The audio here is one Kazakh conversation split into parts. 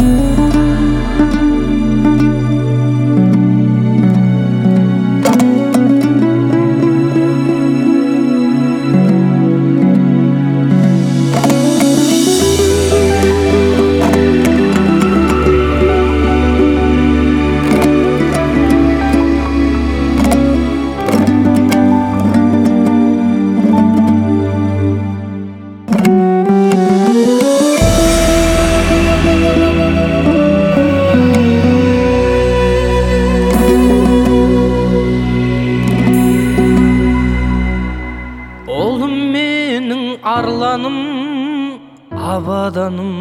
арланым, абаданым,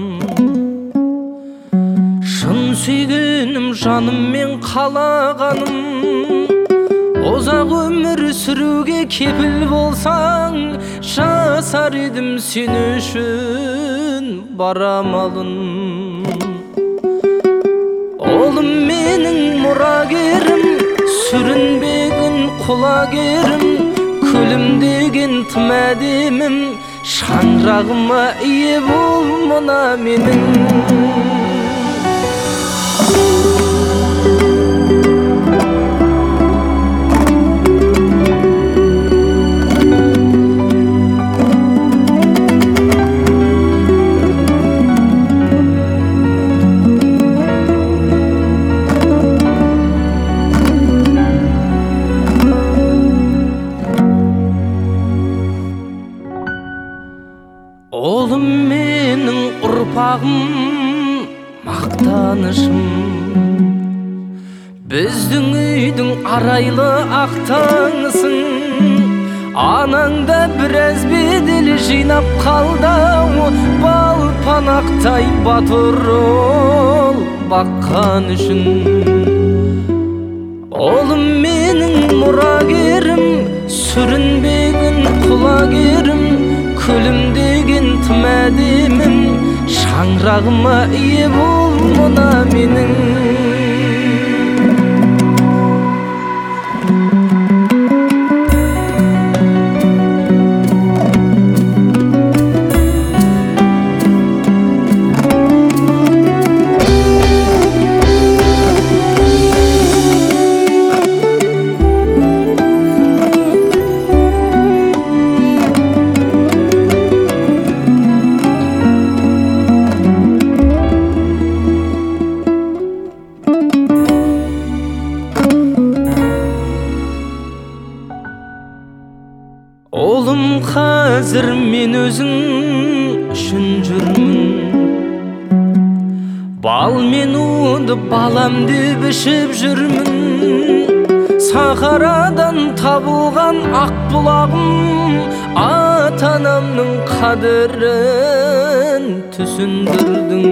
шын сүйгенім жаныммен қалағаным. Ұзақ өмір сүруге кепіл болсаң, жасар едім сен үшін барамалын. Олым менің мұрагерім, сүрінбеген құлагерім, күлімдеген тым әдемім, шаңырағыма ие бол мына менің. Олым менің ұрпағым, мақтанышым, біздің үйдің арайлы ақтаңысың. Анаңда біраз бедел жинап қалдау, балпанақтай батыр ол баққан үшін. Олым менің мұрагерім, сүрінбеген құлагерім, күлімдеген тым әдемім, шаңырағыма ие бол мына менің. Олым, қазір мен өзің үшін жүрмін, бал мен уды балам деп ішіп жүрмін. Сахарадан табылған ақ бұлағым, ата-анамның қадірін түсіндірдің.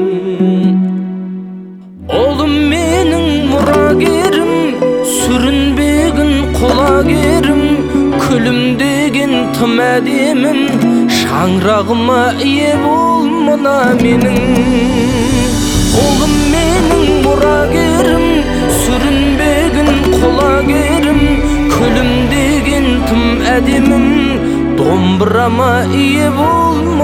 Олым менің мұрагерім, сүрінбеген құлагерім, күлімдеген тым әдемім, шаңырағыма ие бол мына менің. Олым менің мұрагерім, сүрінбеген құлагерім, күлімдеген тым әдемім, домбырама ие бол